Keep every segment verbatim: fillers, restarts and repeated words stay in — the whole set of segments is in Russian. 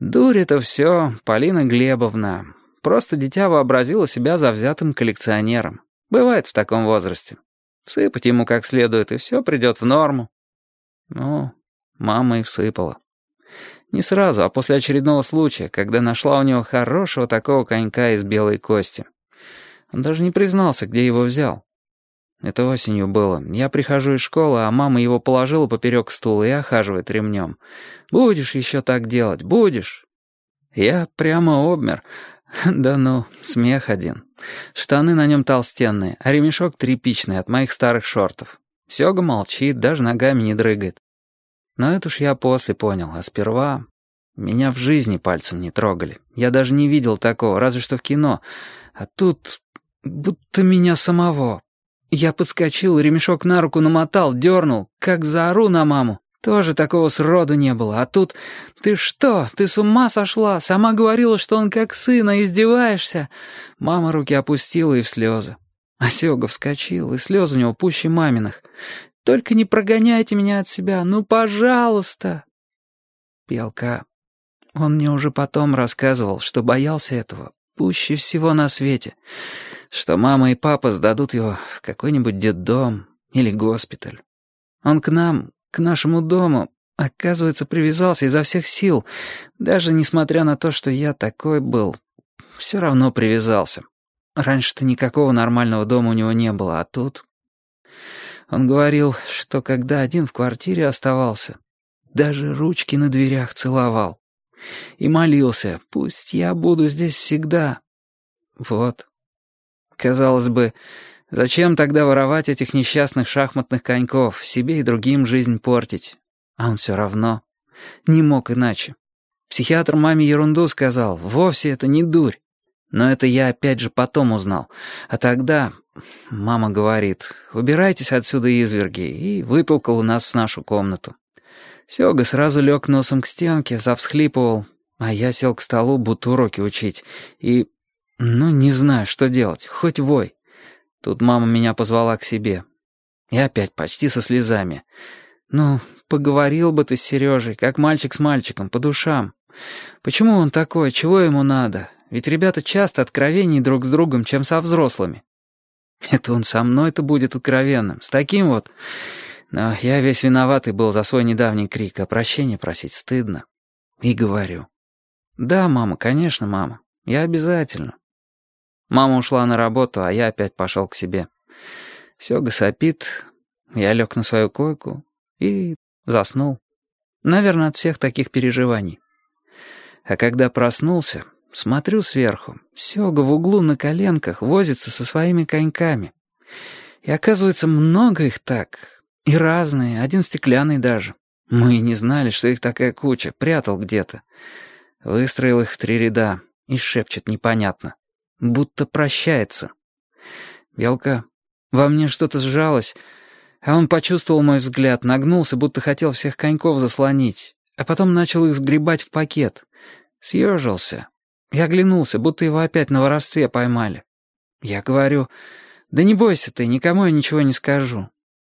Дурь это все, Полина Глебовна. Просто дитя вообразило себя завзятым коллекционером. Бывает в таком возрасте. Всыпать ему как следует, и все придет в норму. Ну, мама и всыпала. Не сразу, а после очередного случая, когда нашла у него хорошего такого конька из белой кости. Он даже не признался, где его взял. Это осенью было. Я прихожу из школы, а мама его положила поперек стула и охаживает ремнем. «Будешь еще так делать, будешь?» Я прямо обмер. Да ну, смех один. Штаны на нем толстенные, а ремешок тряпичный от моих старых шортов. Сёга молчит, даже ногами не дрыгает. Но это уж я после понял, а сперва... Меня в жизни пальцем не трогали. Я даже не видел такого, разве что в кино. А тут... будто меня самого. Я подскочил, ремешок на руку намотал, дернул, как заору на маму. Тоже такого сроду не было. А тут... Ты что? Ты с ума сошла? Сама говорила, что он как сын, а издеваешься. Мама руки опустила и в слезы. А Сёга вскочил, и слезы у него пуще маминых. «Только не прогоняйте меня от себя, ну, пожалуйста!» Белка. Он мне уже потом рассказывал, что боялся этого пуще всего на свете, что мама и папа сдадут его в какой-нибудь детдом или госпиталь. Он к нам, к нашему дому, оказывается, привязался изо всех сил, даже несмотря на то, что я такой был, все равно привязался. Раньше-то никакого нормального дома у него не было, а тут... Он говорил, что когда один в квартире оставался, даже ручки на дверях целовал. И молился, пусть я буду здесь всегда. Вот. Казалось бы, зачем тогда воровать этих несчастных шахматных коньков, себе и другим жизнь портить? А он все равно не мог иначе. Психиатр маме ерунду сказал, вовсе это не дурь. Но это я опять же потом узнал. А тогда мама говорит, убирайтесь отсюда, изверги, и вытолкала нас в нашу комнату. Сёга сразу лег носом к стенке, завсхлипывал, а я сел к столу, будто уроки учить, и, ну, не знаю, что делать, хоть вой. Тут мама меня позвала к себе. И опять почти со слезами. Ну, поговорил бы ты с Сережей, как мальчик с мальчиком, по душам. Почему он такой, чего ему надо? Ведь ребята часто откровеннее друг с другом, чем со взрослыми. Это он со мной-то будет откровенным, с таким вот... Но я весь виноватый был за свой недавний крик, а прощения просить стыдно. И говорю. Да, мама, конечно, мама. Я обязательно. Мама ушла на работу, а я опять пошел к себе. Сёга сопит. Я лег на свою койку и заснул. Наверное, от всех таких переживаний. А когда проснулся, смотрю сверху. Сёга в углу на коленках возится со своими коньками. И оказывается, много их так... И разные, один стеклянный даже. Мы не знали, что их такая куча, прятал где-то. Выстроил их в три ряда и шепчет непонятно. Будто прощается. Белка, во мне что-то сжалось, а он почувствовал мой взгляд, нагнулся, будто хотел всех коньков заслонить, а потом начал их сгребать в пакет. Съежился. Я оглянулся, будто его опять на воровстве поймали. Я говорю, да не бойся ты, никому я ничего не скажу.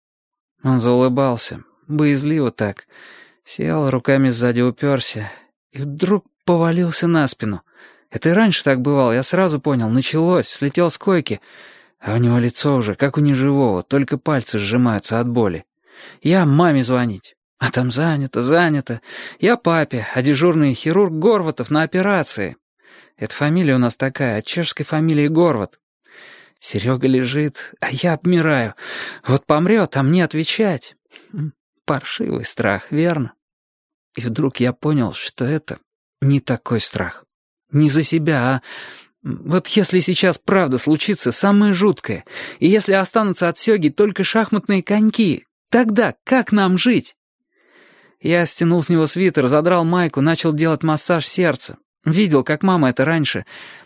Он заулыбался, боязливо так, сел, руками сзади уперся и вдруг повалился на спину. Это и раньше так бывало, я сразу понял, началось, слетел с койки, а у него лицо уже, как у неживого, только пальцы сжимаются от боли. Я маме звонить, а там занято, занято. Я папе, а дежурный хирург Горватов на операции. Эта фамилия у нас такая, от чешской фамилии Горват. Серега лежит, а я обмираю. Вот помрет, а мне отвечать. Паршивый страх, верно? И вдруг я понял, что это не такой страх. Не за себя, а... Вот если сейчас правда случится самое жуткое, и если останутся от Сёги только шахматные коньки, тогда как нам жить? Я стянул с него свитер, задрал майку, начал делать массаж сердца. Видел, как мама это раньше...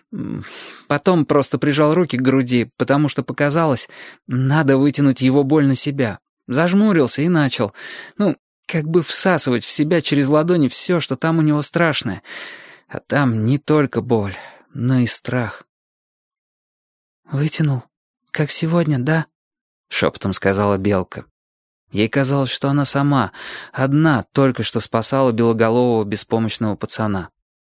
Потом просто прижал руки к груди, потому что показалось, надо вытянуть его боль на себя. Зажмурился и начал, ну, как бы всасывать в себя через ладони все, что там у него страшное. А там не только боль, но и страх. «Вытянул, как сегодня, да?» — шепотом сказала Белка. Ей казалось, что она сама, одна, только что спасала белоголового беспомощного пацана.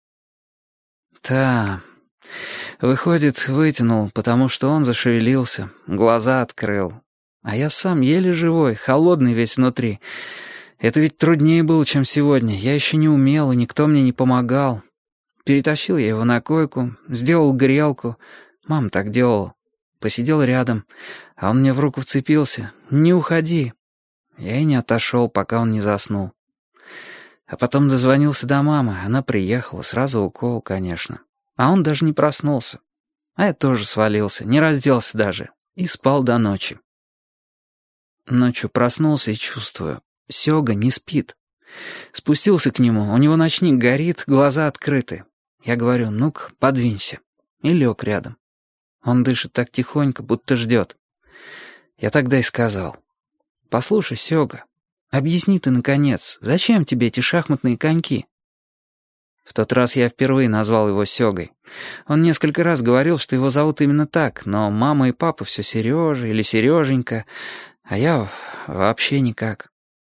«Та... Выходит, вытянул, потому что он зашевелился, глаза открыл. А я сам еле живой, холодный весь внутри. Это ведь труднее было, чем сегодня. Я еще не умел, и никто мне не помогал. Перетащил я его на койку, сделал грелку. Мама так делала. Посидел рядом, а он мне в руку вцепился. «Не уходи». Я и не отошел, пока он не заснул. А потом дозвонился до мамы, она приехала, сразу укол, конечно. А он даже не проснулся. А я тоже свалился, не разделся даже, и спал до ночи. Ночью проснулся и чувствую, Сёга не спит. Спустился к нему, у него ночник горит, глаза открыты. Я говорю: «Ну-ка, подвинься». И лег рядом. Он дышит так тихонько, будто ждет. Я тогда и сказал: «Послушай, Сёга, объясни ты, наконец, зачем тебе эти шахматные коньки?» В тот раз я впервые назвал его Сёгой. Он несколько раз говорил, что его зовут именно так, но мама и папа все Сережа или Сереженька, а я вообще никак.